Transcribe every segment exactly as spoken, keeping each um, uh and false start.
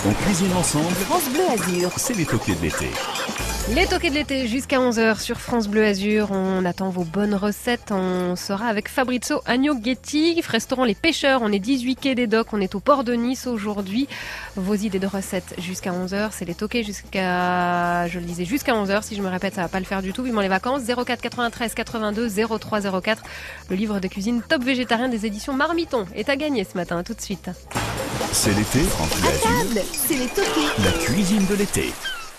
On cuisine ensemble. France Bleu Azur. C'est les toqués de l'été. Les toqués de l'été jusqu'à onze heures sur France Bleu Azur. On attend vos bonnes recettes. On sera avec Fabrizio Agnoghetti, restaurant Les Pêcheurs. On est dix-huit quai des Docks. On est au port de Nice aujourd'hui. Vos idées de recettes jusqu'à onze heures. C'est les toqués jusqu'à, je le disais, jusqu'à onze heures. Si je me répète, ça va pas le faire du tout. Vivement les vacances. zéro quatre quatre-vingt-treize quatre-vingt-deux zéro trois zéro quatre. Le livre de cuisine top végétarien des éditions Marmiton est à gagner ce matin. À tout de suite. C'est l'été, France Bleu À Azur. table, c'est les toqués. La cuisine de l'été.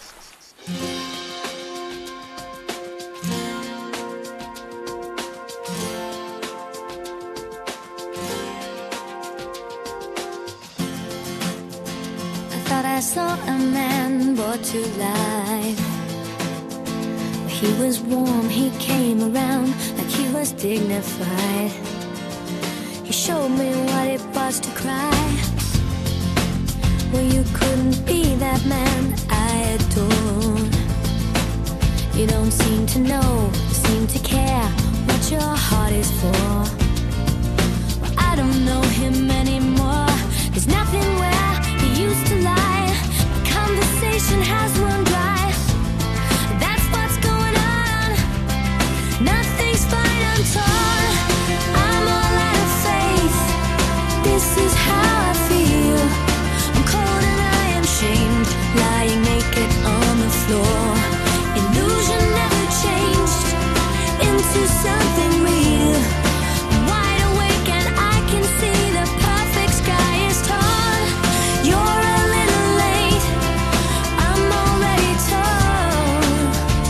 I saw a man brought to life. He was warm, he came around like he was dignified. He showed me what it was to cry. Well, you couldn't be that man I adore. You don't seem to know, seem to care what your heart is for. Well, I don't know him anymore. There's nothing where he used to lie. Conversation has run dry. That's what's going on. Nothing's fine, I'm torn. I'm all out of faith. This is how I feel. I'm cold and I am shamed, lying naked on the floor. Illusion never changed into something real. I'm wide awake and I can see the perfect sky is torn. You're a little late. I'm already torn.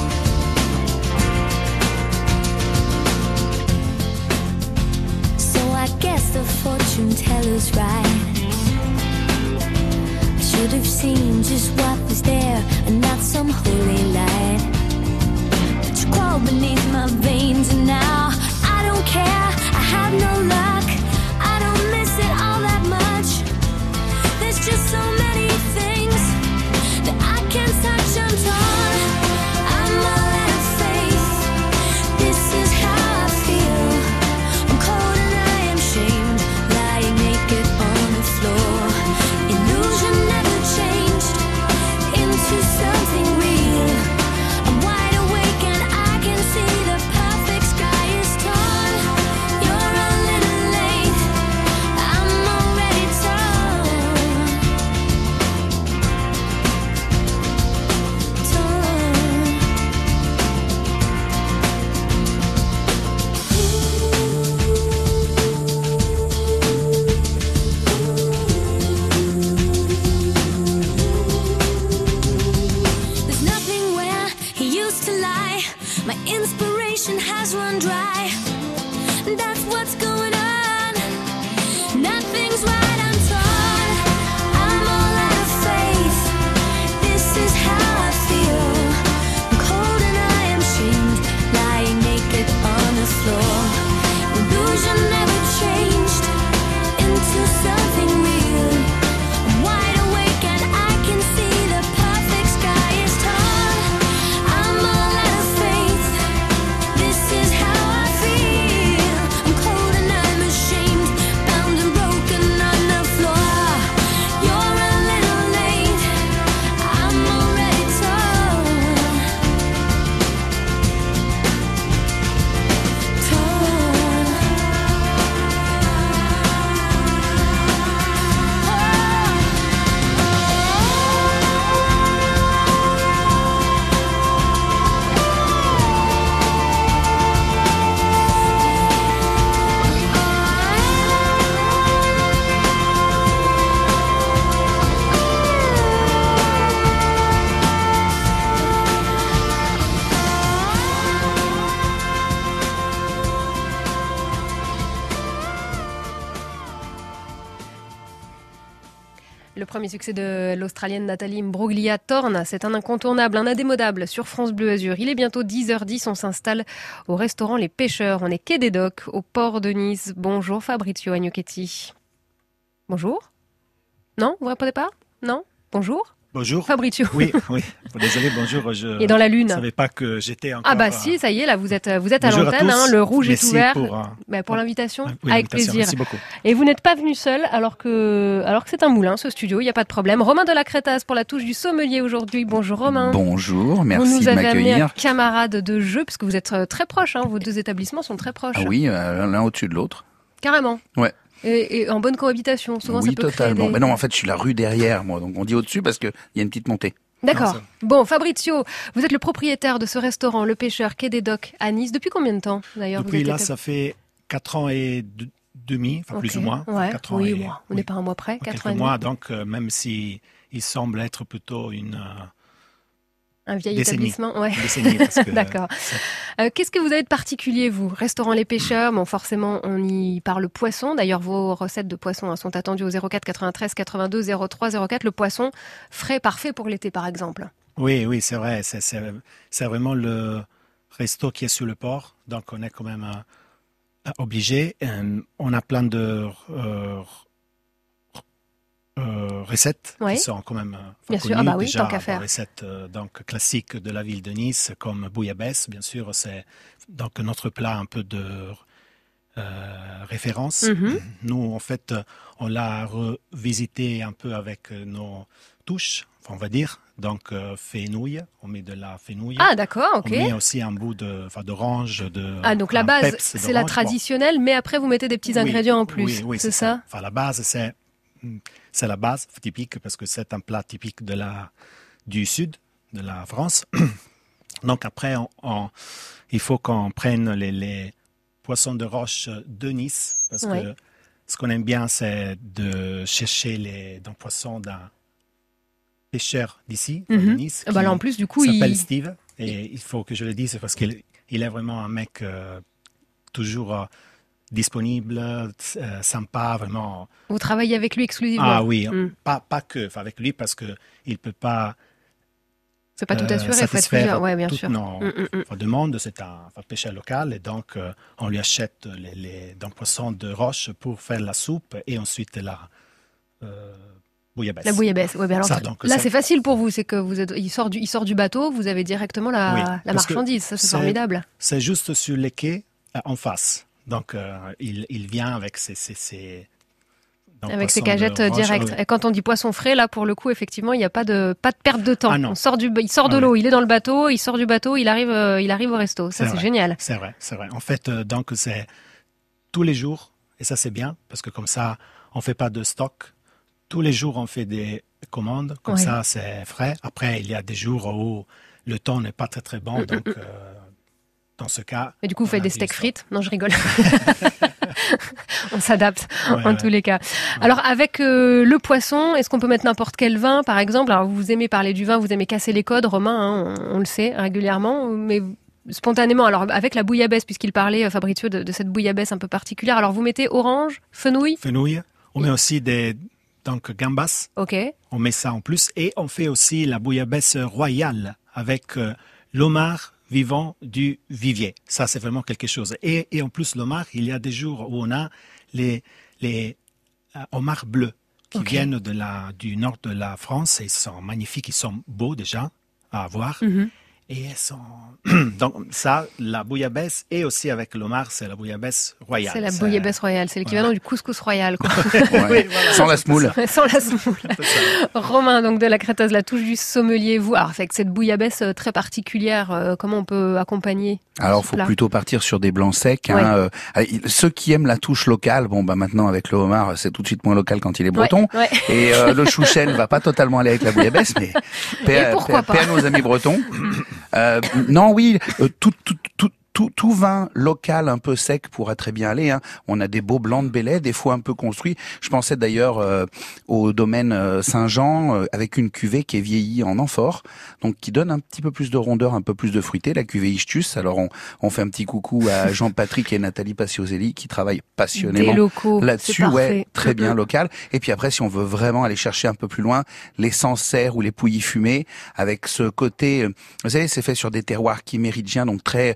So I guess the fortune teller's right. I should have seen just what was there and not some holy light. But you crawled beneath my veins and now I don't care. I have no luck. I don't miss it all that much. There's just so many things that I can't touch. I'm torn. I'm all out of faith. This is how I feel. I'm cold and I am shamed, lying naked on the floor. Illusion never changed into something real. I'm wide awake and I can see the perfect sky is torn. You're a little late. I'm already torn. There's nothing where he used to lie. My inspiration has run dry. That's what's going on. Nothing's right, I'm torn. I'm all out of faith. This is how I feel. I'm cold and I am shamed, lying naked on the floor. Illusion never changed into something real. I'm wide awake and I can see the perfect sky is torn. I'm all out of faith. This is how I feel. I'm cold and I'm ashamed, bound and broken on the floor. You're a little late. I'm already torn. Le premier succès de l'Australienne Nathalie Imbruglia, Torn, c'est un incontournable, un indémodable sur France Bleu Azur. Il est bientôt dix heures dix, on s'installe au restaurant Les Pêcheurs. On est quai des Docks, au port de Nice. Bonjour Fabrizio Agnoghetti. Bonjour. Non, vous répondez pas? Non? Bonjour. Bonjour. Fabrizio. Oui, oui. Désolé, bonjour. Je Et dans la lune. ne savais pas que j'étais encore... Ah bah si, ça y est, là, vous êtes, vous êtes à Bonjour à l'antenne, tous. hein, le rouge Merci est ouvert. pour, euh, Bah, pour l'invitation, oui, avec l'invitation. plaisir. Merci beaucoup. Et vous n'êtes pas venu seul, alors que, alors que c'est un moulin, ce studio, il n'y a pas de problème. Romain de la Crétasse pour la touche du sommelier aujourd'hui. Bonjour Romain. Bonjour, merci vous nous de avez amené un m'accueillir. camarade de jeu, parce que vous êtes euh, très proches, hein, vos deux établissements sont très proches. Ah oui, euh, l'un au-dessus de l'autre. Carrément. Ouais. Et, et en bonne cohabitation, souvent oui, ça peut totalement. créer des... Mais non, en fait, je suis la rue derrière, moi, donc on dit au-dessus parce qu'il y a une petite montée. D'accord. Non, ça- Bon, Fabrizio, vous êtes le propriétaire de ce restaurant, Le Pêcheur, Quai des Docks, à Nice. Depuis combien de temps, d'ailleurs vous Depuis êtes là, établi- ça fait quatre ans et de- demi, enfin plus Ok. ou moins. Ouais. Quatre ans Oui, et- bon, on oui, n'est pas un mois près, quelques quatre ans et mois. demi. Donc, euh, même si il semble être plutôt une, euh, Un vieil décennie. établissement, ouais. une décennie. parce que D'accord. c'est- Euh, Qu'est-ce que vous avez de particulier, vous? Restaurant Les Pêcheurs, bon, forcément, on y parle poisson. D'ailleurs, vos recettes de poisson hein, sont attendues au zéro quatre quatre-vingt-treize quatre-vingt-deux zéro trois zéro quatre. Le poisson frais, parfait pour l'été, par exemple. Oui, oui, c'est vrai. C'est, c'est, c'est vraiment le resto qui est sur le port. Donc, on est quand même euh, obligé. Euh, on a plein de euh, euh, recettes Oui. qui sont quand même euh, Bien sûr. connues. Ah bah oui, Déjà, tant qu'à des faire. recettes euh, donc, classiques de la ville de Nice, comme bouillabaisse, bien sûr. C'est donc notre plat un peu de euh, référence. Mhm. Nous, en fait, on l'a revisité un peu avec nos touches, on va dire. Donc, euh, fenouil, on met de la fenouil. Ah, d'accord, ok. On met aussi un bout de, enfin, d'orange, de. Ah, donc la un base, peps c'est la d'orange. traditionnelle, mais après, vous mettez des petits Bon. Oui, ingrédients en plus. Oui, oui, c'est ça? Enfin, la base, c'est, c'est la base typique parce que c'est un plat typique de la, du sud de la France. Donc, après, on, on- il faut qu'on prenne les, les poissons de roche de Nice parce Oui. que ce qu'on aime bien, c'est de chercher les donc, poissons d'un pêcheur d'ici, de Mhm. Nice. Ah bah qui là, en plus, du coup, s'appelle il... Steve. Et il faut que je le dise parce qu'il il est vraiment un mec euh, toujours euh, disponible, euh, sympa, vraiment. vous travaillez avec lui exclusivement. Ah oui, Mm. pas, pas que enfin, avec lui parce qu'il ne peut pas C'est pas tout euh, assuré, il faut être satisfaire plusieurs. Ouais, bien toutes sûr. nos Mm, mm, mm. enfin, demandes. C'est un enfin, pêcheur local et donc euh, on lui achète les, les donc, poissons de roche pour faire la soupe et ensuite la euh, bouillabaisse. La bouillabaisse. Ouais, ben alors, Ça, donc, là, ça- c'est facile pour vous. C'est que vous êtes, il sort du, il sort du bateau, vous avez directement la, Oui, la parce que marchandise. Ça, c'est c'est- formidable. C'est juste sur les quais euh, en face. Donc euh, il, il vient avec ses, ses, ses donc, Avec ses poissons de cagettes euh, roche. directes. Oui. Et quand on dit poisson frais, là, pour le coup, effectivement, il n'y a pas de, pas de perte de temps. Ah non. On sort du, il sort de Ah l'eau, il est dans le bateau, il sort du bateau, il arrive, euh, il arrive au resto. Ça, C'est c'est vrai. génial. C'est vrai, c'est vrai. En fait, euh, donc c'est tous les jours, et ça c'est bien, parce que comme ça, on fait pas de stock. Tous les jours, on fait des commandes, comme Ouais. ça, c'est frais. Après, il y a des jours où le temps n'est pas très très bon, donc euh, dans ce cas. Et du coup, vous on faites a des du steaks stock. frites. Non, je rigole. On s'adapte Ouais, en ouais. tous les cas. Alors avec euh, le poisson, est-ce qu'on peut mettre n'importe quel vin, par exemple? Alors vous aimez parler du vin, vous aimez casser les codes, Romain, hein, on, on le sait régulièrement, mais spontanément, alors avec la bouillabaisse, puisqu'il parlait, euh, Fabrizio, de, de cette bouillabaisse un peu particulière, alors vous mettez orange, fenouil, Fenouil. On met aussi des donc gambas. ok, On met ça en plus et on fait aussi la bouillabaisse royale avec euh, l'homard vivant du vivier. Ça, c'est vraiment quelque chose. Et, et en plus, l'homard, il y a des jours où on a les, les euh, homards bleus qui Ok. viennent de la, du nord de la France et ils sont magnifiques, ils sont beaux déjà à voir. Mhm. Et elles sont... Donc ça, la bouillabaisse et aussi avec l'homard, c'est la bouillabaisse royale. c'est la bouillabaisse royale, c'est l'équivalent du couscous royal, quoi. Ouais. Sans la semoule. Sans la semoule. Romain, donc de la Crétasse, la touche du sommelier, vous, alors avec cette bouillabaisse euh, très particulière, euh, comment on peut accompagner Alors, ce faut plat plutôt partir sur des blancs secs. Hein. Ouais. Euh, euh, ceux qui aiment la touche locale, bon, bah maintenant avec le homard, c'est tout de suite moins local quand il est breton. Ouais, ouais. Et euh, le chouchen va pas totalement aller avec la bouillabaisse, mais paix à- pourquoi paix à- paix pas à nos amis bretons. Euh, non, oui, euh, tout, tout, tout, tout, tout vin local un peu sec pourra très bien aller. Hein. On a des beaux blancs de Belay, des fois un peu construits. Je pensais d'ailleurs euh, au domaine euh, Saint-Jean euh, avec une cuvée qui est vieillie en amphore, donc qui donne un petit peu plus de rondeur, un peu plus de fruité, la cuvée Ichtus. Alors on, on fait un petit coucou à Jean-Patrick et Nathalie Passioselli qui travaillent passionnément Des locaux, là-dessus, c'est parfait. ouais, très bien Mhm. local. Et puis après, si on veut vraiment aller chercher un peu plus loin, les Sancerres ou les Pouilly fumées, avec ce côté, euh, vous savez, c'est fait sur des terroirs chiméridgiens, donc très fossiles.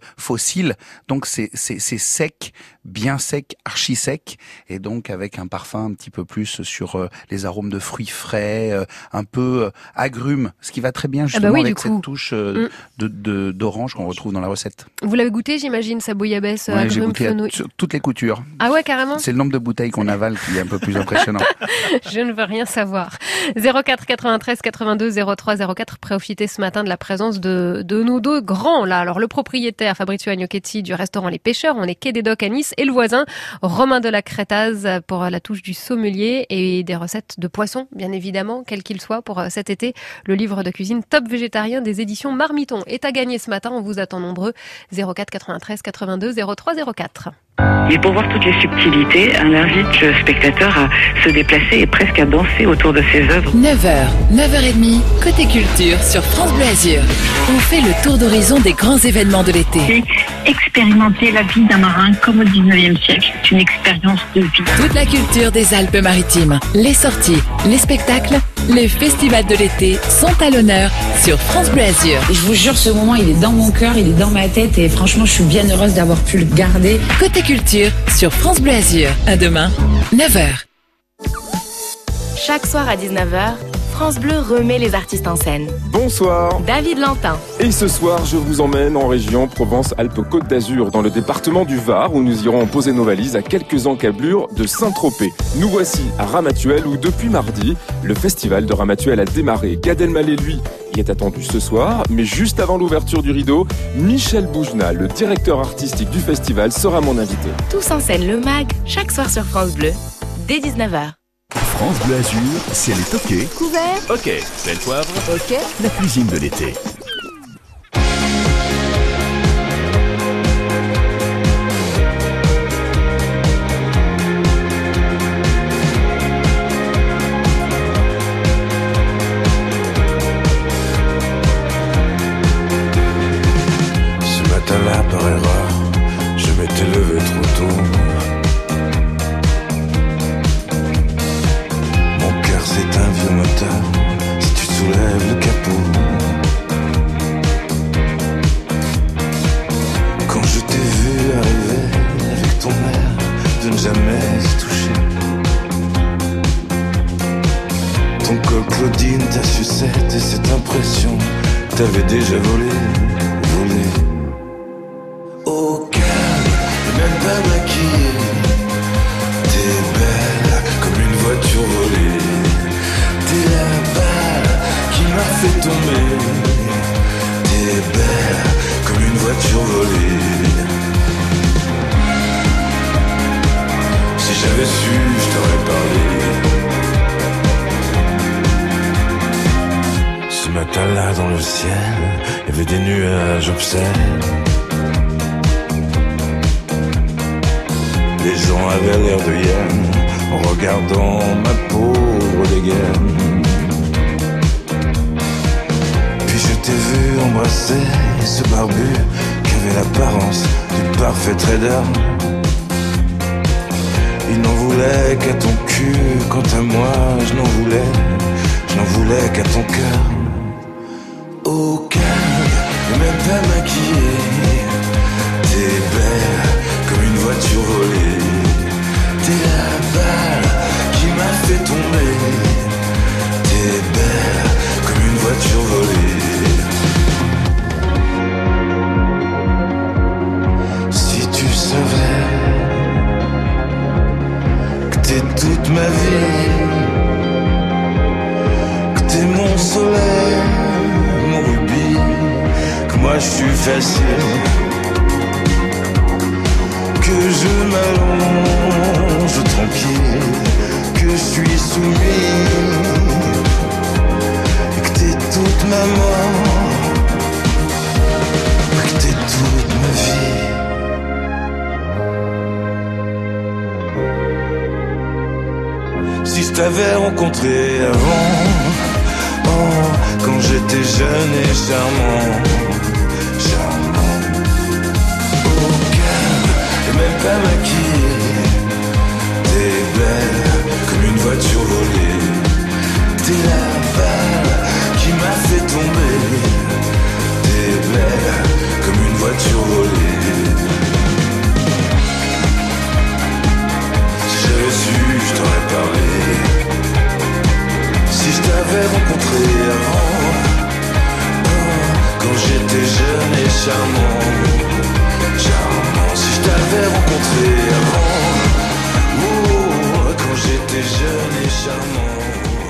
docile, donc c'est c'est c'est sec, bien sec, archi sec, et donc avec un parfum un petit peu plus sur euh, les arômes de fruits frais, euh, un peu euh, agrumes, ce qui va très bien justement ah bah oui, avec cette coup. touche euh, mm. de, de d'orange qu'on retrouve dans la recette. Vous l'avez goûté, j'imagine, sa bouillabaisse Ouais, agrumes, j'ai goûté à fenouil. t- toutes les coutures. Ah ouais, carrément. C'est le nombre de bouteilles qu'on avale qui est un peu plus impressionnant. Je ne veux rien savoir. zéro quatre quatre-vingt-treize quatre-vingt-deux zéro trois zéro quatre, profitez ce matin de la présence de, de nos deux grands, là. Alors, le propriétaire, Fabrizio Agnochetti, du restaurant Les Pêcheurs, on est quai des Docks à Nice, et le voisin, Romain de la Crétaz, pour la touche du sommelier et des recettes de poissons, bien évidemment, quel qu'il soit, pour cet été. Le livre de cuisine top végétarien des éditions Marmiton est à gagner ce matin. On vous attend nombreux. zéro quatre quatre-vingt-treize quatre-vingt-deux zéro trois zéro quatre. Et pour voir toutes les subtilités, on invite le spectateur à se déplacer et presque à danser autour de ses œuvres. neuf heures, neuf heures trente, côté culture sur France Bleu Azur. On fait le tour d'horizon des grands événements de l'été. C'est expérimenter la vie d'un marin comme au dix-neuvième siècle. C'est une expérience de vie. Toute la culture des Alpes-Maritimes, les sorties, les spectacles, les festivals de l'été sont à l'honneur sur France Bleu Azur. Je vous jure, ce moment, il est dans mon cœur, il est dans ma tête et franchement, je suis bien heureuse d'avoir pu le garder. Côté culture sur France Bleu Azur. À demain, neuf heures. Chaque soir à dix-neuf heures, France Bleu remet les artistes en scène. Bonsoir. David Lantin. Et ce soir, je vous emmène en région Provence-Alpes-Côte d'Azur, dans le département du Var, où nous irons poser nos valises à quelques encablures de Saint-Tropez. Nous voici à Ramatuelle, où depuis mardi, le festival de Ramatuelle a démarré. Gad Elmaleh, lui, y est attendu ce soir, mais juste avant l'ouverture du rideau, Michel Boujna, le directeur artistique du festival, sera mon invité. Tous en scène le mag, chaque soir sur France Bleu, dès dix-neuf heures. France Bleu Azur, c'est les toqués. Couvert. Ok. Belle poivre. Ok. La cuisine de l'été. Ce matin-là, par erreur, je m'étais levé trop tôt. C'est un vieux moteur, si tu soulèves le capot. Quand je t'ai vu arriver avec ton air de ne jamais se toucher, ton col Claudine, ta sucette et cette impression, t'avais déjà volé, volé. Au calme, et même pas maquillée, t'es belle comme une voiture volée. T'es la balle qui m'a fait tomber. T'es belle comme une voiture volée. Si j'avais su, je t'aurais parlé. Ce matin-là dans le ciel, il y avait des nuages obscènes. Les gens avaient l'air de hyènes en regardant ma pauvre dégaine. Puis je t'ai vu embrasser ce barbu qui avait l'apparence du parfait trader. Il n'en voulait qu'à ton cul, quant à moi je n'en voulais, je n'en voulais qu'à ton cœur. Au calme, et même pas maquillée, t'es belle comme une voiture volée. T'es la balle qui m'a fait tomber. T'es belle comme une voiture volée. Si tu savais que t'es toute ma vie, que t'es mon soleil, mon rubis, que moi je suis facile, que je m'allonge tranquille, que je suis soumis, et que t'es toute ma mort, que t'es toute ma vie. Si je t'avais rencontré avant, oh, quand j'étais jeune et charmant, charmant, au calme et même pas maquillée, t'es belle comme une voiture volée. T'es la balle qui m'a fait tomber. T'es belle comme une voiture volée. charmant, charmant. Si je t'avais rencontré avant, oh, quand j'étais jeune et charmant,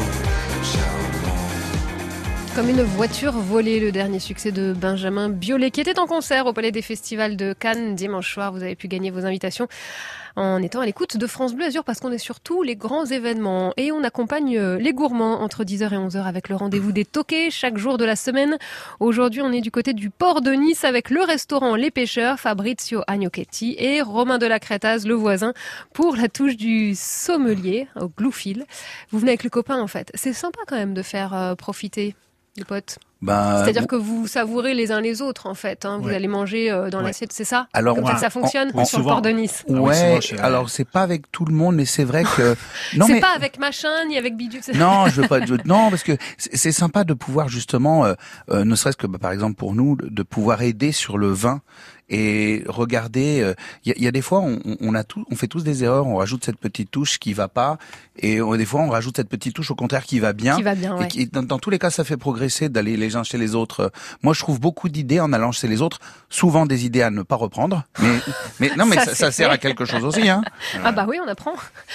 charmant. Comme une voiture volée, le dernier succès de Benjamin Biolay, qui était en concert au Palais des Festivals de Cannes dimanche soir. Vous avez pu gagner vos invitations en étant à l'écoute de France Bleu Azur, parce qu'on est sur tous les grands événements. Et on accompagne les gourmands entre dix heures et onze heures avec le rendez-vous des toqués chaque jour de la semaine. Aujourd'hui, on est du côté du port de Nice avec le restaurant Les Pêcheurs, Fabrizio Agnochetti et Romain de la Crétaz, le voisin, pour la touche du sommelier au Gloufil. Vous venez avec le copain, en fait. C'est sympa quand même de faire euh, profiter les potes. Ben, C'est-à-dire bon. que vous savourez les uns les autres, en fait. Hein. Vous Ouais. allez manger euh, dans Ouais. l'assiette, c'est ça? Alors, Comme on ça a- que ça fonctionne on- on- sur le souvent- port de Nice. Ah oui, Ouais, souvent, je- alors c'est pas avec tout le monde, mais c'est vrai que non C'est mais pas avec machin ni avec bidule. c'est- non, je veux pas. je- non, parce que c'est c'est sympa de pouvoir justement, euh, euh, ne serait-ce que bah, par exemple pour nous, de, de pouvoir aider sur le vin et regarder. Il euh, y, a, y a des fois, on, on a tout, on fait tous des erreurs. On rajoute cette petite touche qui va pas, et on, des fois, on rajoute cette petite touche au contraire qui va bien. Qui va bien, Et ouais. qui, dans, dans tous les cas, ça fait progresser d'aller les uns chez les autres. Moi, je trouve beaucoup d'idées en allant chez les autres. Souvent des idées à ne pas reprendre, mais mais non, mais Ça, ça, c'est ça sert fait. à quelque chose aussi, hein. Ah bah oui, on apprend.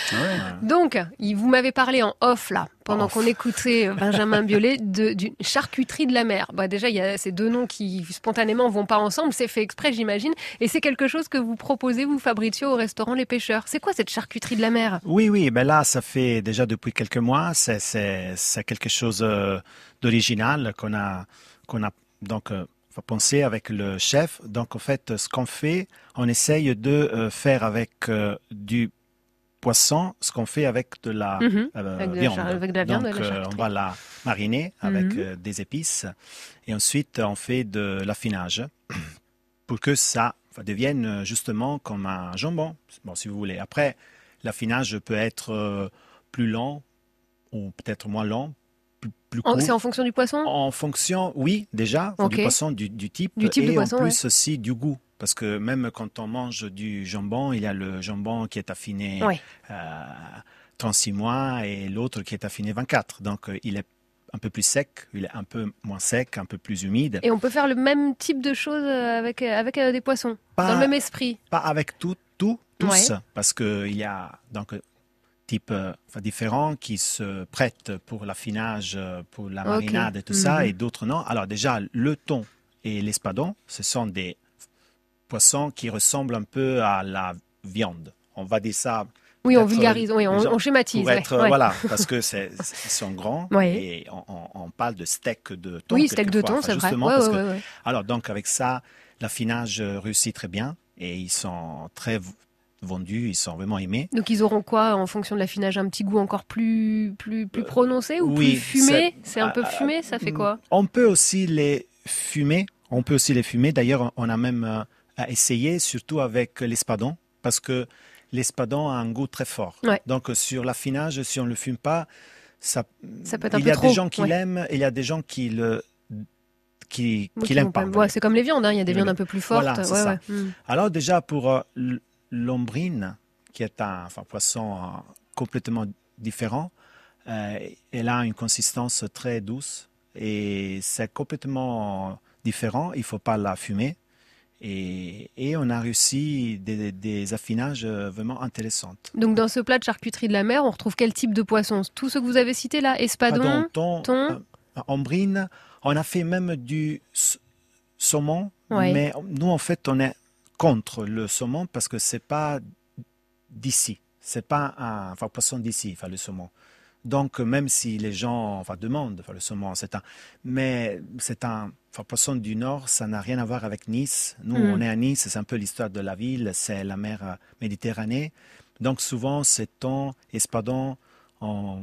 Donc, il- vous m'avez parlé en off là, pendant Off. qu'on écoutait Benjamin Biolay, de- d'une charcuterie de la mer. Bah déjà, il y a ces deux noms qui spontanément vont pas ensemble. C'est fait exprès, j'imagine. Et c'est quelque chose que vous proposez, vous, Fabrizio, au restaurant Les Pêcheurs. C'est quoi cette charcuterie de la mer? Oui, oui, ben là, ça fait déjà depuis quelques mois, c'est, c'est, c'est quelque chose euh, d'original qu'on a, qu'on a donc euh, pensé avec le chef. Donc, en fait, ce qu'on fait, on essaye de euh, faire avec euh, du poisson, ce qu'on fait avec de la Mhm. euh, Avec de la viande. char- avec de la viande Donc, et de la euh, on charcuterie. va la mariner avec Mhm. euh, des épices et ensuite on fait de l'affinage pour que ça devienne euh, justement comme un jambon, bon, si vous voulez. Après, l'affinage peut être euh, plus lent ou peut-être moins lent, plus, plus En- court. C'est en fonction du poisson? En fonction, oui, déjà, Ok. du poisson, du, du type, Du type et de en poisson, plus ouais. aussi du goût. Parce que même quand on mange du jambon, il y a le jambon qui est affiné Ouais. euh, trente-six mois et l'autre qui est affiné vingt-quatre. Donc, euh, il est un peu plus sec, il est un peu moins sec, un peu plus humide. Et on peut faire le même type de choses euh, avec, euh, avec euh, des poissons, Pas- dans le même esprit. Pas avec tout, tout, tous, Ouais. parce qu'il y a donc types euh, enfin, différents qui se prêtent pour l'affinage, euh, pour la Ok. marinade et tout ça, Mhm. et d'autres non. Alors déjà, le thon et l'espadon, ce sont des poissons qui ressemblent un peu à la viande. On va dire ça. Oui, on peut-être, vulgarise, oui, on, genre, on schématise. Pour ouais, être, ouais. voilà, parce que c'est, c'est- ils sont grands Ouais. et on, on- on parle de steak de thon. Oui, steak de quelquefois. thon, Enfin, c'est vrai. justement Ouais, parce ouais, que- ouais, ouais. Alors donc avec ça, l'affinage euh, réussit très bien et ils sont très v- vendus, ils sont vraiment aimés. Donc ils auront quoi en fonction de l'affinage? Un petit goût encore plus, plus, plus prononcé ou Euh, oui, plus fumé? c'est- C'est un peu ah, fumé, ça fait quoi? On peut aussi les fumer. On peut aussi les fumer. D'ailleurs, on a même euh, essayé, surtout avec l'espadon, parce que l'espadon a un goût très fort. Ouais. Donc sur l'affinage, si on ne le fume pas, ça, Ça peut être un il peu y a trop. des gens qui ouais. l'aiment et il y a des gens qui le qui, Moi, qui qui l'aiment vont pas. Ouais, c'est comme les viandes, hein. Il y a des Qui viandes l'aiment. un peu plus fortes. Voilà, c'est ouais, ça. ouais. Mm. Alors déjà pour euh, l- l'ombrine, qui est un enfin, poisson euh, complètement différent, euh, elle a une consistance très douce et c'est complètement différent. Il ne faut pas la fumer. Et, et on a réussi des, des affinages euh, vraiment intéressants. Donc dans ce plat de charcuterie de la mer, on retrouve quel type de poisson? Tous ceux que vous avez cités là? Espadon, Pardon, thon, thon. euh, ombrine. On a fait même du s- saumon, Ouais. mais nous en fait on est contre le saumon parce que c'est pas d'ici, c'est pas un enfin, poisson d'ici, enfin le saumon. Donc même si les gens enfin demandent, enfin le saumon c'est un, mais c'est un enfin, poisson du Nord, ça n'a rien à voir avec Nice. Nous Mm. on est à Nice, c'est un peu l'histoire de la ville, c'est la mer euh, Méditerranée. Donc souvent c'est thon, espadon en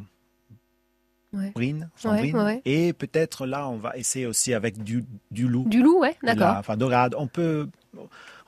Ouais. brine, en Ouais, brine. ouais, ouais. Et peut-être là, on va essayer aussi avec du, du loup. Du loup, ouais, de la- d'accord. Enfin, dorade. On peut,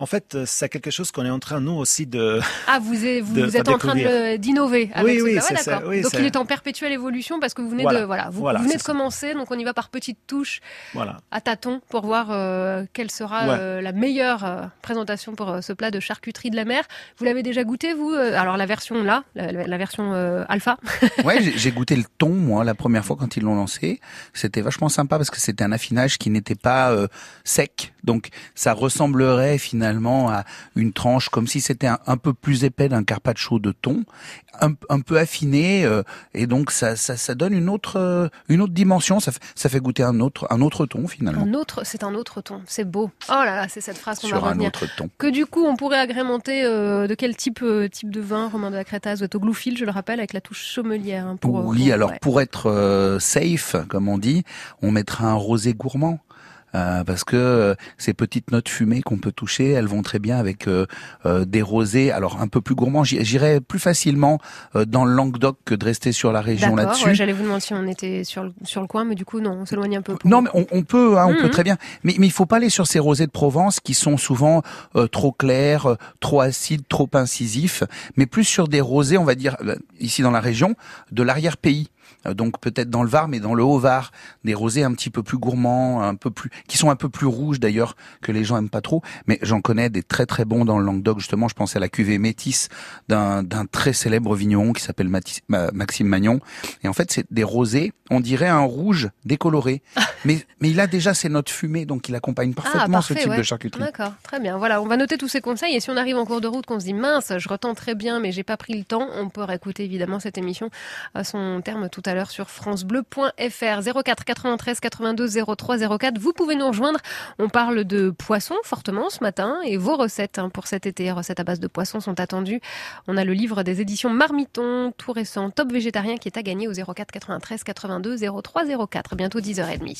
En fait, c'est quelque chose qu'on est en train, nous aussi, de... Ah, vous êtes, vous, de, vous êtes en train de, d'innover avec oui, ce oui, ouais, c'est d'accord. ça. Oui, donc c'est... il est en perpétuelle évolution parce que vous venez voilà. de, voilà, vous, voilà, vous venez de ça. commencer, donc on y va par petites touches, voilà. à tâtons, pour voir euh, quelle sera ouais. euh, la meilleure euh, présentation pour euh, ce plat de charcuterie de la mer. Vous l'avez déjà goûté, vous euh, Alors la version là, la, la version euh, alpha. Ouais, j'ai, j'ai goûté le thon, moi, la première fois quand ils l'ont lancé. C'était vachement sympa parce que c'était un affinage qui n'était pas euh, sec, donc ça ressemblerait finalement à une tranche comme si c'était un, un peu plus épais d'un carpaccio de thon, un, un peu affiné, euh, et donc ça, ça, ça donne une autre, euh, une autre dimension. Ça fait, ça fait goûter un autre, un autre thon finalement. Un autre, c'est un autre thon. C'est beau. Oh là là, c'est cette phrase qu'on Sur va retenir. un autre thon. Que du coup, on pourrait agrémenter euh, de quel type, euh, type de vin, Romain de la Crétaze? Vous êtes au Glouffil, je le rappelle, avec la touche sommelière. Hein, pour, oui, pour, alors ouais. pour être euh, safe, comme on dit, on mettra un rosé gourmand. Euh, parce que euh, ces petites notes fumées qu'on peut toucher, elles vont très bien avec euh, euh, des rosés, alors un peu plus gourmands. J'irais plus facilement euh, dans le Languedoc que de rester sur la région D'accord, là-dessus. Ouais, j'allais vous demander si on était sur le, sur le coin, mais du coup, non, on s'éloigne un peu. Pour... Non, mais on, on peut, hein, on mmh. peut très bien. Mais mais il faut pas aller sur ces rosés de Provence qui sont souvent euh, trop clairs, euh, trop acides, trop incisifs, mais plus sur des rosés, on va dire, euh, ici dans la région, de l'arrière-pays. Donc peut-être dans le Var, mais dans le Haut-Var, des rosés un petit peu plus gourmands, un peu plus, qui sont un peu plus rouges d'ailleurs, que les gens aiment pas trop. Mais j'en connais des très très bons dans le Languedoc. Justement, je pensais à la cuvée Métis d'un d'un très célèbre vigneron qui s'appelle Mathis, Maxime Magnon. Et en fait, c'est des rosés, on dirait un rouge décoloré, mais mais il a déjà ses notes fumées, donc il accompagne parfaitement ah, parfait, ce type ouais. de charcuterie. D'accord, très bien. Voilà, on va noter tous ces conseils. Et si on arrive en cours de route, qu'on se dit mince, je retente très bien, mais j'ai pas pris le temps, on peut réécouter évidemment cette émission à son terme tout à l'heure sur francebleu point f r. zéro quatre quatre-vingt-treize quatre-vingt-deux zéro trois zéro quatre. Vous pouvez nous rejoindre. On parle de poisson fortement ce matin et vos recettes hein, pour cet été, recettes à base de poisson sont attendues. On a le livre des éditions Marmiton, tout récent, Top Végétarien, qui est à gagner au zéro quatre quatre-vingt-treize quatre-vingt-deux zéro trois zéro quatre. Bientôt dix heures trente.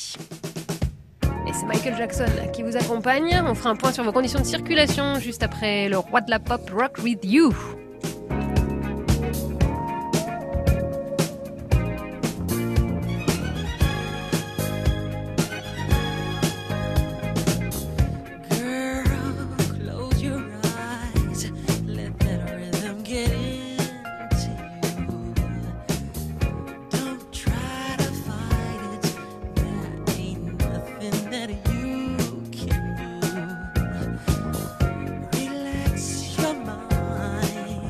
Et c'est Michael Jackson qui vous accompagne. On fera un point sur vos conditions de circulation juste après le roi de la pop, Rock With You. Relax your mind.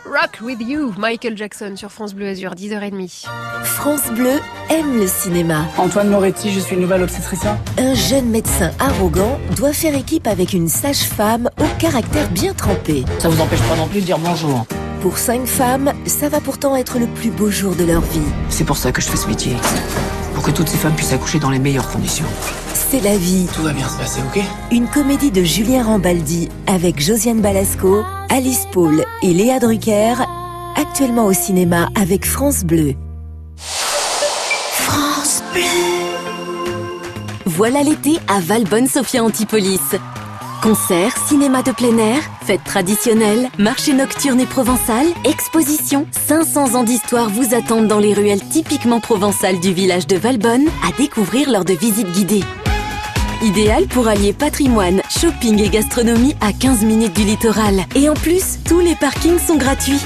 Rock with You, Michael Jackson sur France Bleu Azur, dix heures trente. France Bleu aime le cinéma. Antoine Moretti, je suis nouvelle obstétricien. Un jeune médecin arrogant doit faire équipe avec une sage-femme au caractère bien trempé. Ça vous empêche pas non plus de dire bonjour. Pour cinq femmes, ça va pourtant être le plus beau jour de leur vie. C'est pour ça que je fais ce métier. Pour que toutes ces femmes puissent accoucher dans les meilleures conditions. C'est la vie. Tout va bien se passer, ok ? Une comédie de Julien Rambaldi avec Josiane Balasco, Alice Paul et Léa Drucker, actuellement au cinéma avec France Bleu. France Bleu. Voilà l'été à Valbonne-Sophia Antipolis. Concerts, cinéma de plein air, fêtes traditionnelles, marché nocturne et provençal, expositions, cinq cents ans d'histoire vous attendent dans les ruelles typiquement provençales du village de Valbonne à découvrir lors de visites guidées. Idéal pour allier patrimoine, shopping et gastronomie à quinze minutes du littoral. Et en plus, tous les parkings sont gratuits.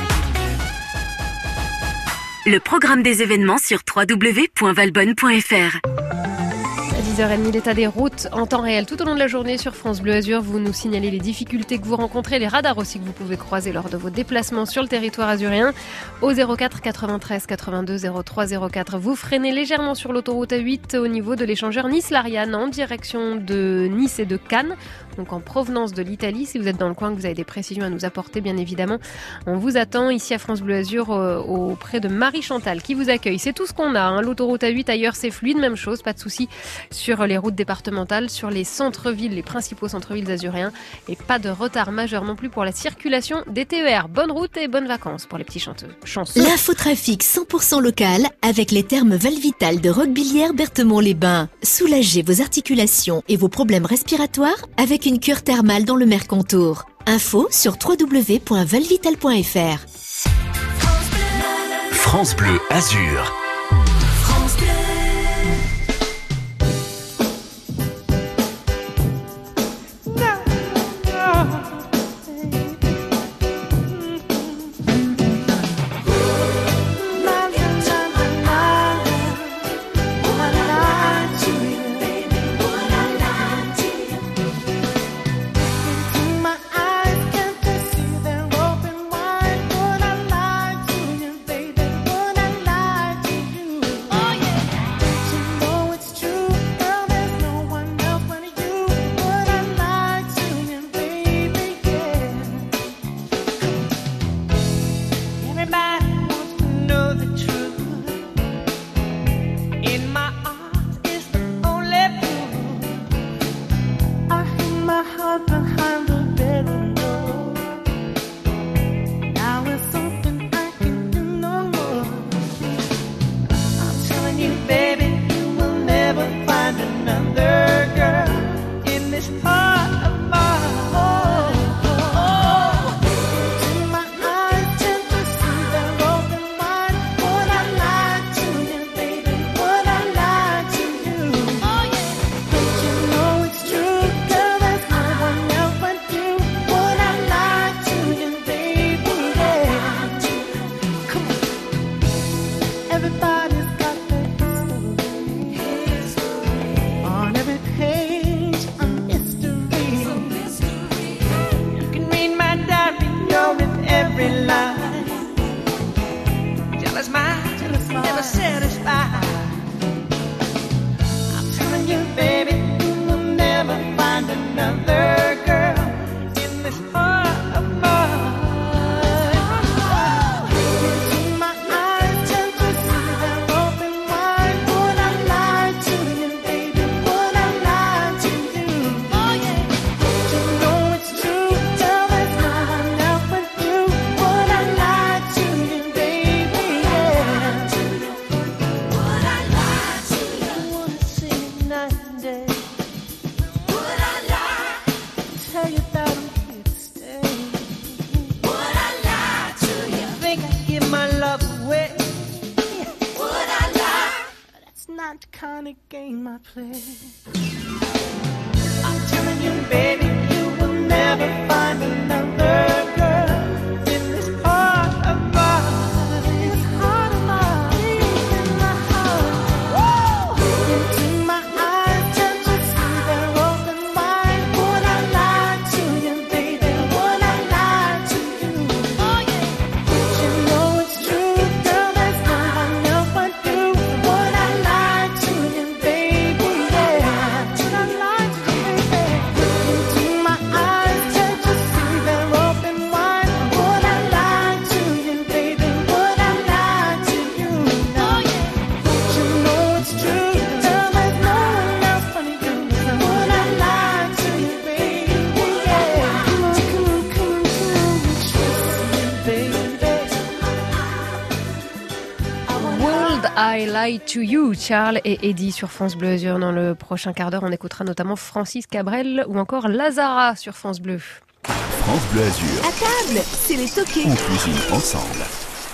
Le programme des événements sur w w w point valbonne point f r. dix heures trente, l'état des routes en temps réel tout au long de la journée sur France Bleu Azur. Vous nous signalez les difficultés que vous rencontrez, les radars aussi que vous pouvez croiser lors de vos déplacements sur le territoire azurien. Au zéro quatre quatre-vingt-treize quatre-vingt-deux zéro trois zéro quatre, vous freinez légèrement sur l'autoroute A huit au niveau de l'échangeur Nice-Lariane en direction de Nice et de Cannes, donc en provenance de l'Italie. Si vous êtes dans le coin, que vous avez des précisions à nous apporter, bien évidemment, on vous attend ici à France Bleu Azur euh, auprès de Marie Chantal qui vous accueille. C'est tout ce qu'on a, hein. L'autoroute A huit ailleurs c'est fluide, même chose, pas de souci sur les routes départementales, sur les centres-villes, les principaux centres-villes azuréens, et pas de retard majeur non plus pour la circulation des T E R. Bonne route et bonnes vacances pour les petits chanteux. chanceux. L'infotrafic cent pour cent local avec les thermes Valvital de Roquebillière-Berthemont-les-Bains. Soulagez vos articulations et vos problèmes respiratoires avec une cure thermale dans le Mercantour. Info sur w w w point valvital point f r. France Bleu Azur. I Lie to You, Charles et Eddie sur France Bleu Azur. Dans le prochain quart d'heure, on écoutera notamment Francis Cabrel ou encore Lazara sur France Bleu. France Bleu Azur. À table, c'est les toqués. On cuisine ensemble.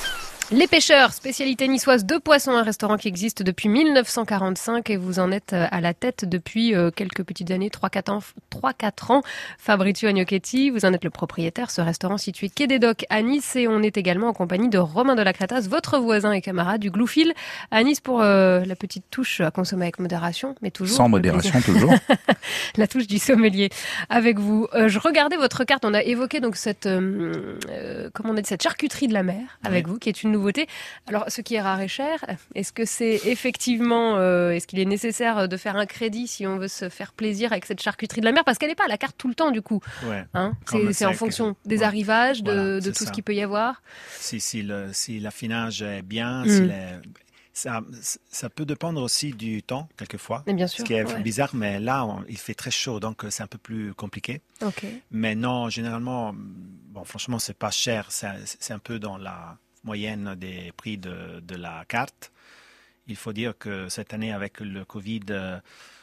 Les Pêcheurs, spécialité niçoise de poisson, un restaurant qui existe depuis mille neuf cent quarante-cinq et vous en êtes à la tête depuis quelques petites années, trois à quatre ans. Fabrizio Agnocchetti, vous en êtes le propriétaire, ce restaurant situé quai des Docks à Nice, et on est également en compagnie de Romain de la Crétasse, votre voisin et camarade du Gloufil à Nice, pour euh, la petite touche à consommer avec modération, mais toujours. Sans modération, toujours. La touche du sommelier avec vous. Euh, je regardais votre carte, on a évoqué donc cette, euh, euh, comment on a dit, cette charcuterie de la mer avec oui. vous, qui est une nouveauté. Alors, ce qui est rare et cher, est-ce que c'est effectivement, euh, est-ce qu'il est nécessaire de faire un crédit si on veut se faire plaisir avec cette charcuterie de la mer, parce qu'elle n'est pas à la carte tout le temps du coup. Ouais. Hein, c'est, c'est en fonction que... des ouais. arrivages, de, voilà, de tout ça. Ce qu'il peut y avoir. Si, si, le, si l'affinage est bien, mm. si les... ça, ça peut dépendre aussi du temps quelquefois. Mais bien sûr. Ce qui est ouais. bizarre, mais là, on, il fait très chaud, donc c'est un peu plus compliqué. Okay. Mais non, généralement, bon, franchement, c'est pas cher. C'est, c'est un peu dans la moyenne des prix de, de la carte. Il faut dire que cette année, avec le Covid, euh,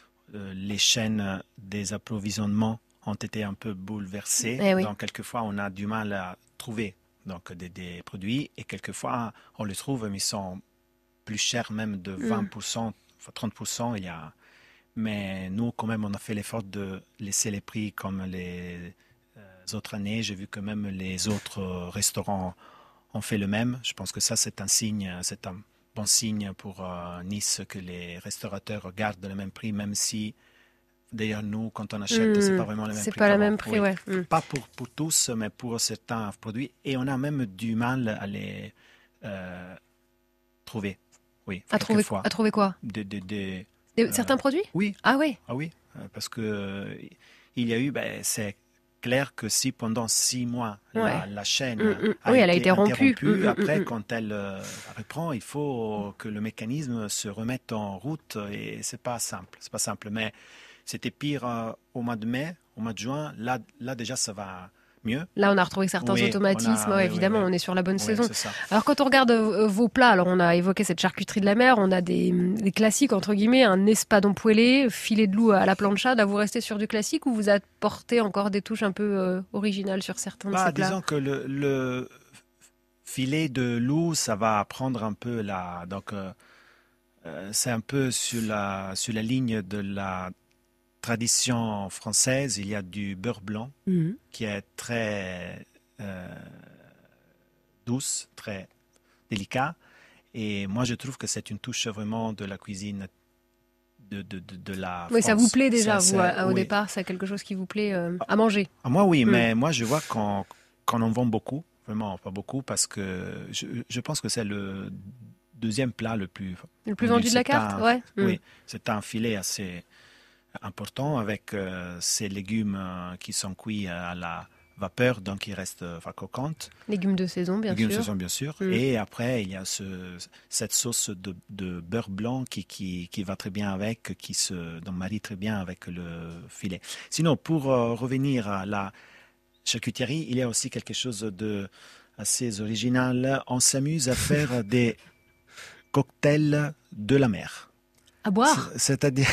les chaînes des approvisionnements ont été un peu bouleversées. Eh oui. Donc, quelquefois, on a du mal à trouver donc, des, des produits, et quelquefois, on les trouve, mais ils sont plus chers, même de vingt pour cent, mm. trente pour cent. Il y a... Mais nous, quand même, on a fait l'effort de laisser les prix comme les euh, autres années. J'ai vu que même les autres euh, restaurants ont fait le même. Je pense que ça, c'est un signe, c'est un bon signe pour euh, Nice, que les restaurateurs gardent le même prix, même si, d'ailleurs, nous, quand on achète, mmh, c'est pas vraiment le même c'est prix. C'est pas le même prix, oui. ouais. Pas pour, pour tous, mais pour certains produits. Et on a même du mal à les euh, trouver. Oui, à trouver, fois. À trouver quoi de, de, de, de, euh, Certains produits. Oui. Ah oui. Ah oui, parce que euh, il y a eu, ben, c'est clair que si pendant six mois, ouais. la, la chaîne mmh, mmh. a oui, été elle a été rompue, mmh, après, mmh. quand elle euh, reprend, il faut que le mécanisme se remette en route, et c'est pas simple. C'est pas simple, mais c'était pire euh, au mois de mai, au mois de juin. Là, là déjà, ça va mieux. Là, on a retrouvé certains oui, automatismes. a, ouais, oui, évidemment, oui, oui. on est sur la bonne oui, saison. C'est ça. Alors, quand on regarde euh, vos plats, alors on a évoqué cette charcuterie de la mer, on a des, des classiques, entre guillemets, un espadon poêlé, filet de loup à la plancha. Là, vous restez sur du classique, ou vous apportez encore des touches un peu euh, originales sur certains bah, de ces plats? Disons que le, le filet de loup, ça va prendre un peu la... Donc, euh, euh, c'est un peu sur la, sur la ligne de la tradition française. Il y a du beurre blanc mmh. qui est très euh, douce, très délicat. Et moi, je trouve que c'est une touche vraiment de la cuisine de, de, de, de la Oui, France. ça vous plaît déjà, ça, vous, à, au oui. départ, c'est quelque chose qui vous plaît euh, à manger. À moi, oui, mmh. mais moi, je vois qu'on, qu'on en vend beaucoup, vraiment pas beaucoup, parce que je, je pense que c'est le deuxième plat le plus... Le plus vendu de la carte, un, ouais. Oui, mmh. c'est un filet assez important, avec euh, ces légumes euh, qui sont cuits à la vapeur, donc ils restent euh, croquantes. Légumes de saison, bien légumes sûr. Légumes de saison, bien sûr. Mm. Et après, il y a ce, cette sauce de, de beurre blanc qui, qui, qui va très bien avec, qui se donc, marie très bien avec le filet. Sinon, pour euh, revenir à la charcuterie, il y a aussi quelque chose de assez original. On s'amuse à faire des cocktails de la mer. À boire ? C'est-à-dire...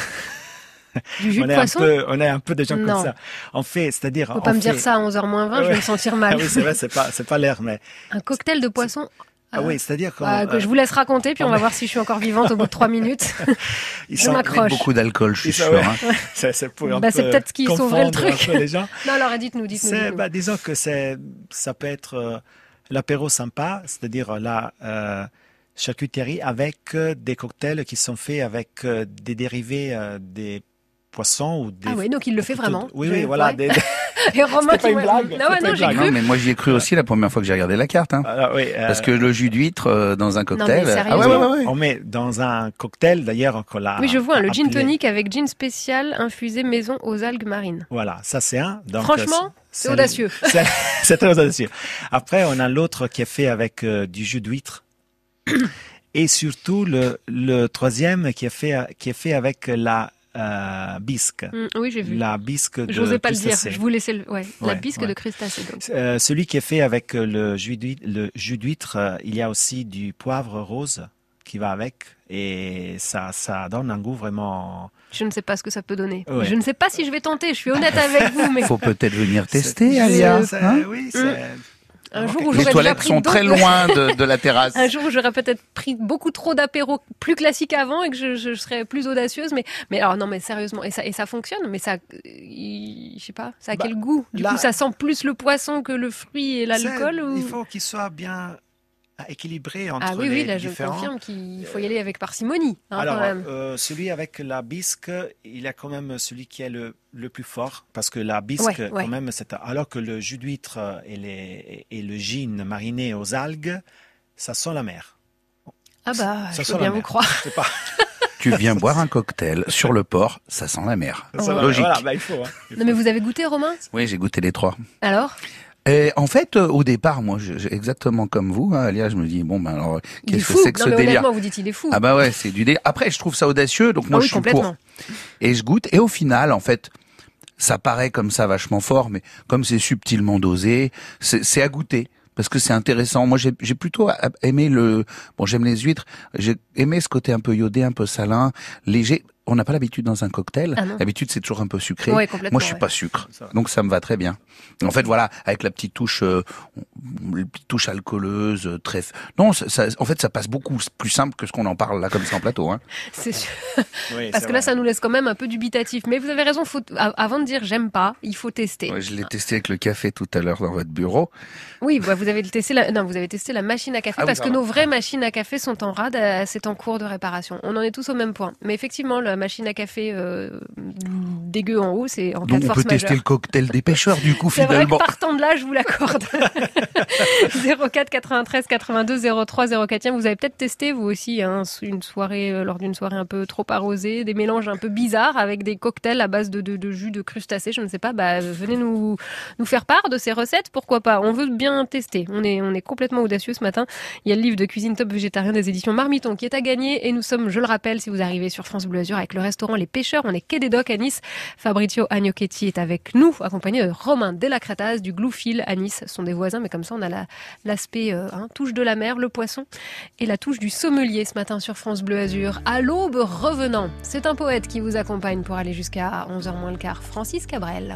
Du jus on de est poisson un peu, on est un peu des gens non. comme ça. On fait, c'est-à-dire... Faut on pas me fait... dire ça à onze heures moins vingt, je vais me sentir mal. Ah oui, c'est vrai, c'est pas, c'est pas l'air, mais... Un cocktail de poisson. Ah euh, oui, c'est-à-dire qu'on... Euh, que je vous laisse raconter, puis on va voir si je suis encore vivante au bout de trois minutes. je m'accroche. Beaucoup d'alcool, je suis sûr. Ouais. Hein. c'est, c'est pour un bah, peu c'est peut-être ce qui sauverait le truc. Les gens. Non, alors dites-nous, dites-nous. C'est, dites-nous. Bah, disons que c'est, ça peut être euh, l'apéro sympa, c'est-à-dire la euh, charcuterie avec euh, des cocktails qui sont faits avec euh, des dérivés euh, des poissons ou des... Ah oui, donc il le fait vraiment. Oui, je... oui, voilà. Ouais. Des... Et Romain qui une blague. Non, ouais, non, j'ai cru. Non, mais moi j'y ai cru aussi la première fois que j'ai regardé la carte. Hein. Alors, oui, euh... Parce que le jus d'huître euh, dans un cocktail... Non, ah ouais, ouais, ouais. On met dans un cocktail, d'ailleurs, qu'on l'a Oui, je vois, le appelé... gin tonic avec gin spécial infusé maison aux algues marines. Voilà, ça c'est un. Donc, franchement, c'est, c'est audacieux. C'est, c'est très audacieux. Après, on a l'autre qui est fait avec euh, du jus d'huître. Et surtout, le, le troisième qui est fait, qui est fait avec la... Euh, bisque. Mmh, oui, j'ai vu. La bisque de J'osais pas crustacé. le dire. Je vous laissais le. Ouais, ouais la bisque ouais. de crustacé. Donc. Euh, celui qui est fait avec le jus d'huître, le jus d'huître, euh, il y a aussi du poivre rose qui va avec et ça, ça donne un goût vraiment... Je ne sais pas ce que ça peut donner. Ouais. Je ne sais pas si je vais tenter, je suis honnête avec vous. Mais... Faut peut-être venir tester, Alia. Hein oui, c'est... Un jour où Les j'aurais toilettes déjà pris sont très loin de, de la terrasse. Un jour où j'aurais peut-être pris beaucoup trop d'apéros plus classiques avant et que je, je serais plus audacieuse. Mais, mais alors non, mais sérieusement, et ça, et ça fonctionne. Mais ça, il, je sais pas, ça a bah, quel goût? Du là, coup, ça sent plus le poisson que le fruit et l'alcool. Ou... Il faut qu'il soit bien équilibré entre ah oui, les oui, là différents. je confirme qu'il faut y aller avec parcimonie. Hein, Alors, quand même. Euh, celui avec la bisque, il y a quand même celui qui est le, le plus fort, parce que la bisque, Ouais, quand ouais. même, c'est alors que le jus d'huître et, les, et le gin mariné aux algues, ça sent la mer. Ah bah, ça je sent peux la bien mer. vous croire. C'est pas... Tu viens boire un cocktail sur le port, ça sent la mer. Ça va, Logique. Voilà, bah, il faut. Hein, il Non mais vous avez goûté, Romain? Oui, j'ai goûté les trois. Alors? Et en fait, euh, au départ, moi, je, je- exactement comme vous, hein, Alia, je me dis bon ben alors, Il est qu'est-ce que fou. c'est que Non ce mais délire? honnêtement, vous dites il est fou. Ah bah ouais, c'est du délire. Après, je trouve ça audacieux, donc moi Ah oui, je suis complètement. pour. Et je goûte, et au final, en fait, ça paraît comme ça vachement fort, mais comme c'est subtilement dosé, c'est c'est à goûter. Parce que c'est intéressant. Moi, j'ai j'ai plutôt a- aimé le. Bon, j'aime les huîtres. J'ai aimé ce côté un peu iodé, un peu salin, léger. On n'a pas l'habitude dans un cocktail. Ah non. L'habitude, c'est toujours un peu sucré. Ouais, complètement, Moi, je suis ouais. pas sucre, donc ça me va très bien. En fait, voilà, avec la petite touche, euh, la petite touche alcooleuse, euh, très. Non, ça, ça- en fait, ça passe beaucoup plus simple que ce qu'on en parle là comme ça en plateau. Hein. C'est sûr. Oui, Parce c'est que là, vrai. ça nous laisse quand même un peu dubitatif. Mais vous avez raison, faut, a- avant de dire j'aime pas, il faut tester. Ouais, je l'ai testé avec le café tout à l'heure dans votre bureau. Oui, bah, vous avez testé la, non, vous avez testé la machine à café Ah oui, parce que pardon. nos vraies machines à café sont en rade, euh, c'est en cours de réparation. On en est tous au même point. Mais effectivement, la machine à café euh, dégueu en haut, c'est en cas Donc de on force peut tester majeure. le cocktail des pêcheurs du coup C'est vrai finalement. que partant de là, je vous l'accorde. zéro quatre quatre-vingt-treize quatre-vingt-deux zéro trois zéro quatre. Tiens, vous avez peut-être testé vous aussi hein, une soirée euh, lors d'une soirée un peu trop arrosée, des mélanges un peu bizarres avec des cocktails à base de, de, de jus de crustacés. Je ne sais pas. Bah, venez nous nous faire part de ces recettes. Pourquoi pas? On veut bien tester. On est on est complètement audacieux ce matin. Il y a le livre de cuisine top végétarien des éditions Marmiton qui est à gagner et nous sommes, je le rappelle, si vous arrivez sur France Bleu Azur avec le restaurant Les Pêcheurs, on est quai des Docks à Nice. Fabrizio Agnocchetti est avec nous, accompagné de Romain Delacretas du Gloufil à Nice. Ce sont des voisins, mais comme ça on a la, l'aspect euh, hein, touche de la mer, le poisson, et la touche du sommelier ce matin sur France Bleu Azur. À l'aube revenant, c'est un poète qui vous accompagne pour aller jusqu'à onze heures moins le quart, Francis Cabrel.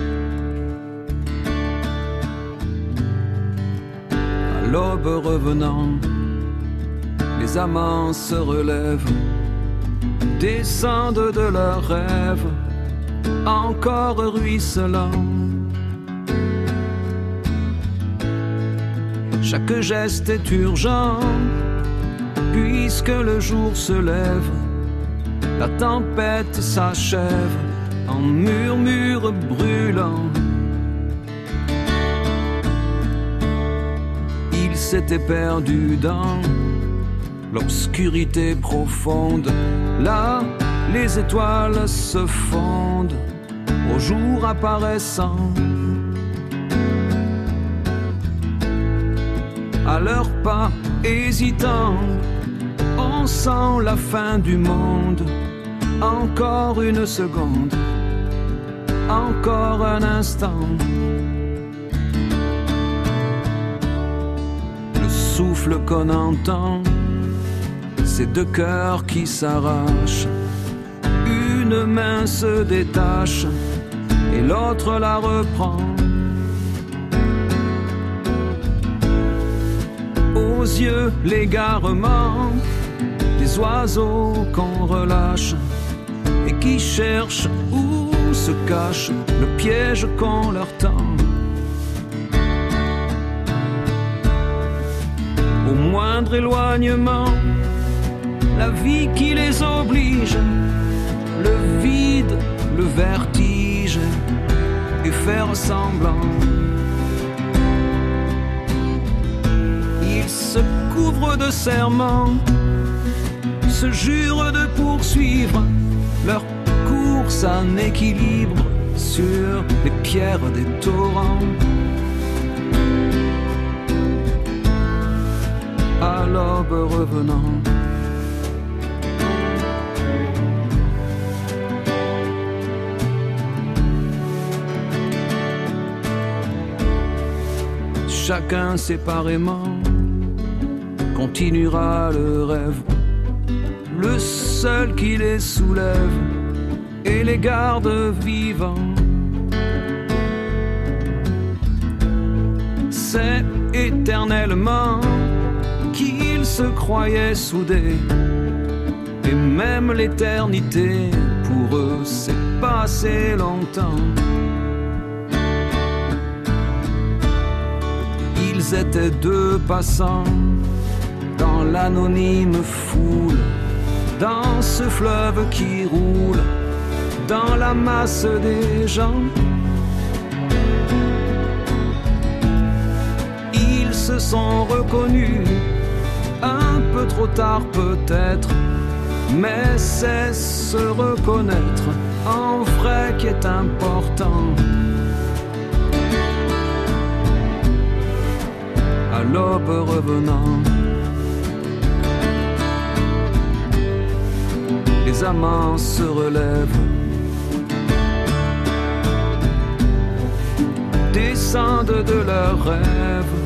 À l'aube revenant, les amants se relèvent, descendent de leurs rêves, encore ruisselants. Chaque geste est urgent, puisque le jour se lève, la tempête s'achève en murmure brûlant. Il s'était perdu dans l'obscurité profonde. Là, les étoiles se fondent au jour apparaissant. À leurs pas hésitants, on sent la fin du monde. Encore une seconde, encore un instant. Le souffle qu'on entend, c'est deux cœurs qui s'arrachent. Une main se détache et l'autre la reprend. Aux yeux, l'égarement des oiseaux qu'on relâche et qui cherchent où se cache le piège qu'on leur tend. Au moindre éloignement, la vie qui les oblige, le vide, le vertige et faire semblant. Ils se couvrent de serments, se jurent de poursuivre leur course en équilibre sur les pierres des torrents. À l'aube revenant, chacun séparément continuera le rêve le seul qui les soulève et les garde vivants. C'est éternellement qu'ils se croyaient soudés, et même l'éternité pour eux c'est passé longtemps. Ils étaient deux passants dans l'anonyme foule, dans ce fleuve qui roule, dans la masse des gens. Ils se sont reconnus, un peu trop tard peut-être, mais c'est se reconnaître en vrai qui est important. À l'aube revenant, les amants se relèvent, descendent de leurs rêves,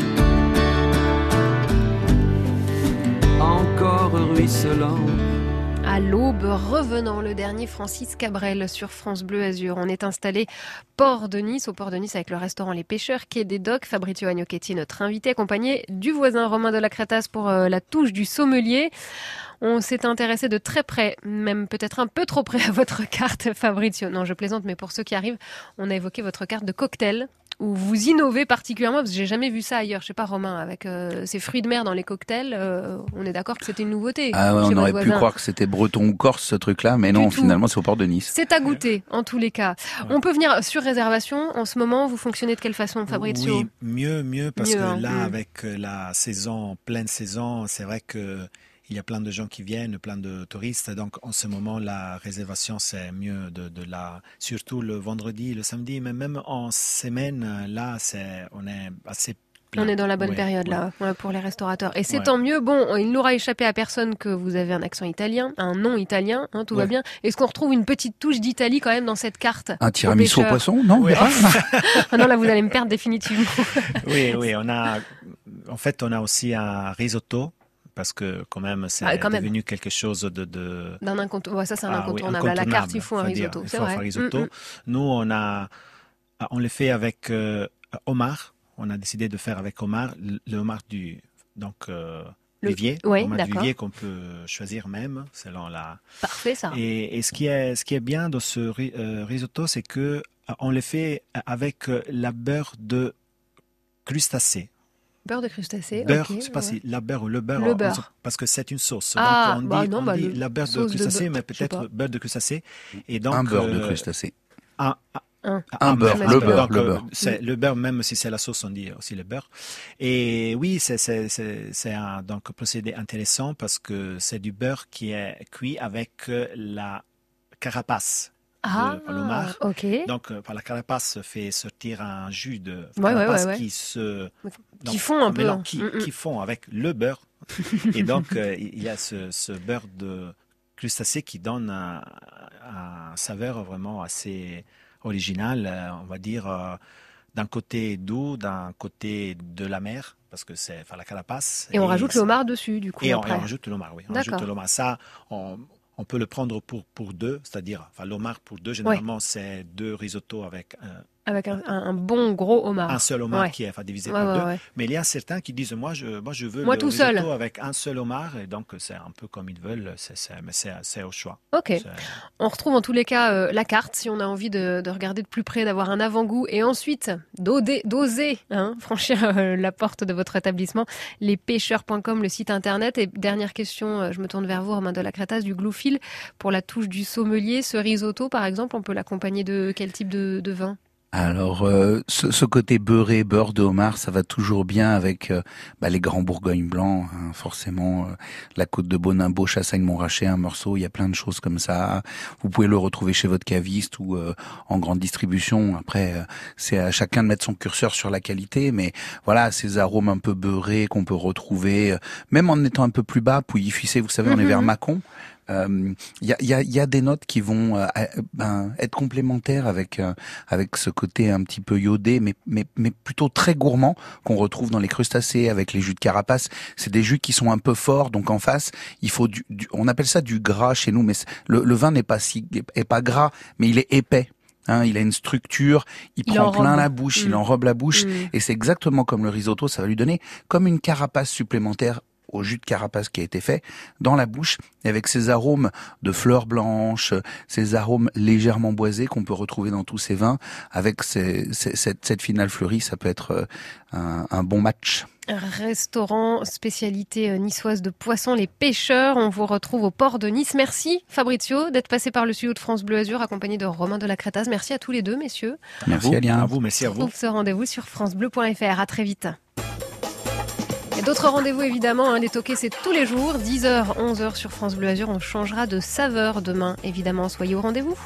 encore ruisselant. À l'aube revenant, le dernier Francis Cabrel sur France Bleu Azur. On est installé port de Nice, au port de Nice avec le restaurant Les Pêcheurs, quai des Docks. Fabrizio Agnochetti, notre invité, accompagné du voisin Romain de la Crétasse pour euh, la touche du sommelier. On s'est intéressé de très près, même peut-être un peu trop près à votre carte, Fabrizio. Non, je plaisante, mais pour ceux qui arrivent, on a évoqué votre carte de cocktail, où vous innovez particulièrement, parce que j'ai jamais vu ça ailleurs. Je sais pas, Romain, avec euh, ces fruits de mer dans les cocktails, euh, on est d'accord que c'était une nouveauté. Ah ouais, on aurait pu croire que c'était breton ou corse ce truc-là, mais non, finalement c'est au port de Nice. C'est à goûter, en tous les cas. Ouais. On peut venir sur réservation. En ce moment, vous fonctionnez de quelle façon, Fabrizio ? Oui, mieux, mieux, parce mieux, que hein, là, mmh. avec la saison, pleine saison, c'est vrai que il y a plein de gens qui viennent, plein de touristes. Donc, en ce moment, la réservation, c'est mieux de, de la, surtout le vendredi, le samedi, mais même en semaine, là, c'est, on est assez plein. On est dans la bonne ouais, période, ouais. là, ouais, pour les restaurateurs. Et c'est ouais. tant mieux. Bon, il n'aura échappé à personne que vous avez un accent italien, un nom italien, hein, tout ouais. va bien. Est-ce qu'on retrouve une petite touche d'Italie quand même dans cette carte ? Un tiramisu au poisson, non? Oui. Ah non, là, vous allez me perdre définitivement. Oui, oui, on a, en fait, on a aussi un risotto. Parce que quand même, c'est ah, quand devenu même. quelque chose de... de... D'un incontournable. Ouais, ça, c'est un ah, incontournable. Oui, à la carte, il faut un risotto. Il c'est faut vrai. un risotto. Mm-hmm. Nous, on, a, on le fait avec euh, homard. On a décidé de faire avec homard. Le homard du donc, euh, le... vivier. Oui, homard d'accord. du vivier qu'on peut choisir même, selon la... Parfait, ça. Et, et ce, qui est, ce qui est bien dans ce euh, risotto, c'est qu'on le fait avec la beurre de crustacé. Beurre de crustacé. Beurre, okay, je ne sais pas ouais. si la beurre ou le beurre, le beurre. parce que c'est une sauce. Ah, donc on bah dit, non, on bah dit le la beurre de crustacé, mais peut-être beurre de crustacé. Et donc, un beurre de euh, crustacé. Un, un, un, un beurre, beurre, le beurre, beurre, donc, le beurre. C'est le beurre, même si c'est la sauce, on dit aussi le beurre. Et oui, c'est, c'est, c'est, c'est un donc, procédé intéressant parce que c'est du beurre qui est cuit avec la carapace. Ah, de l'homard. Ok. Donc, euh, par la carapace fait sortir un jus de ouais, carapace ouais, ouais, ouais. qui se qui donc, fond un peu, mélange, qui, mm-hmm. qui fond avec le beurre. Et donc, euh, il y a ce, ce beurre de crustacé qui donne un, un saveur vraiment assez original, euh, on va dire, euh, d'un côté doux, d'un côté de la mer, parce que c'est enfin, la carapace. Et, et on rajoute l'homard dessus, du coup. Et on, après. et on rajoute l'homard, oui. On rajoute l'homard. Ça, on, on peut le prendre pour, pour deux, c'est-à-dire enfin, l'homard pour deux. Généralement, ouais. c'est deux risottos avec un, avec un, un bon gros homard. Un seul homard ouais. qui est enfin, divisé ouais, par ouais, deux. Ouais. Mais il y a certains qui disent moi je, moi, je veux moi, le tout risotto seul. avec un seul homard. Et donc, c'est un peu comme ils veulent. C'est, c'est, mais c'est, c'est au choix. Ok. C'est... On retrouve en tous les cas euh, la carte si on a envie de, de regarder de plus près, d'avoir un avant-goût. Et ensuite, d'oser, d'oser hein, franchir euh, la porte de votre établissement. les pêcheurs point com, le site internet. Et dernière question, euh, je me tourne vers vous, Romain de la Crétasse, du Gloufil. Pour la touche du sommelier, ce risotto, par exemple, on peut l'accompagner de quel type de, de vin ? Alors, euh, ce, ce côté beurré, beurre de homard, ça va toujours bien avec euh, bah, les grands Bourgogne blancs, hein, forcément. Euh, la côte de Bonimbo, Chassagne-Montrachet, un morceau, il y a plein de choses comme ça. Vous pouvez le retrouver chez votre caviste ou euh, en grande distribution. Après, euh, c'est à chacun de mettre son curseur sur la qualité, mais voilà, ces arômes un peu beurrés qu'on peut retrouver, euh, même en étant un peu plus bas, Pouilly-Ficé, vous savez, on mmh. est vers Mâcon. euh, y a, y a, y a des notes qui vont euh, ben, être complémentaires avec euh, avec ce côté un petit peu iodé, mais mais mais plutôt très gourmand qu'on retrouve dans les crustacés avec les jus de carapace. C'est des jus qui sont un peu forts, donc en face, il faut du, du on appelle ça du gras chez nous, mais le, le vin n'est pas si est pas gras, mais il est épais. Hein, il a une structure, il, il prend plein enrobe. la bouche, mmh. il enrobe la bouche, mmh. et c'est exactement comme le risotto, ça va lui donner comme une carapace supplémentaire au jus de carapace qui a été fait dans la bouche, et avec ces arômes de fleurs blanches, ces arômes légèrement boisés qu'on peut retrouver dans tous ces vins, avec ces, ces, cette, cette finale fleurie, ça peut être un, un bon match. Restaurant spécialité niçoise de poisson, les pêcheurs. On vous retrouve au port de Nice. Merci Fabrizio d'être passé par le studio de France Bleu Azur accompagné de Romain de la Crétaze. Merci à tous les deux messieurs. Merci Alien. À vous, merci à vous. On trouve ce rendez-vous sur francebleu point f r. À très vite. Il y a d'autres rendez-vous évidemment, hein. Les toqués c'est tous les jours, dix heures, onze heures sur France Bleu Azur. On changera de saveur demain évidemment. Soyez au rendez-vous.